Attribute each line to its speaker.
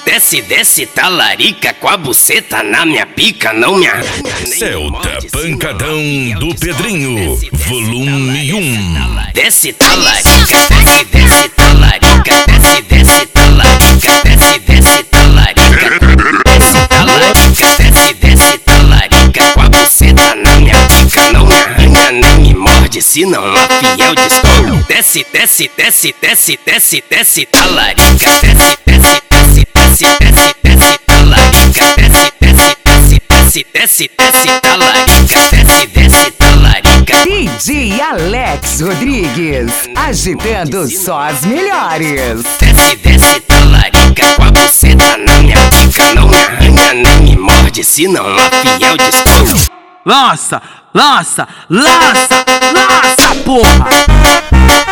Speaker 1: Desce, desce, talarica, com a buceta na minha pica, não me arranha.
Speaker 2: Celta Pancadão do Pedrinho, volume 1.
Speaker 1: Desce, talarica, desce, desce, talarica, desce, desce, talarica, desce, desce, talarica, desce, talarica, desce, desce, talarica, com a buceta na minha pica, não me arranha nem me morde, senão a fiel destoa. Desce, desce, desce, desce, desce, desce, talarica, desce, desce, desce, desce, desce, desce, talarica, desce, desce, desce, desce, desce, desce, talarica, desce, desce, talarica.
Speaker 3: DJ Alex Rodrigues, agitando só as melhores.
Speaker 1: Desce, desce, talarica, com a buceta na minha pica, não me arranha nem me morde, senão a fiel destoa.
Speaker 4: Lança, lança, lança, lança, porra!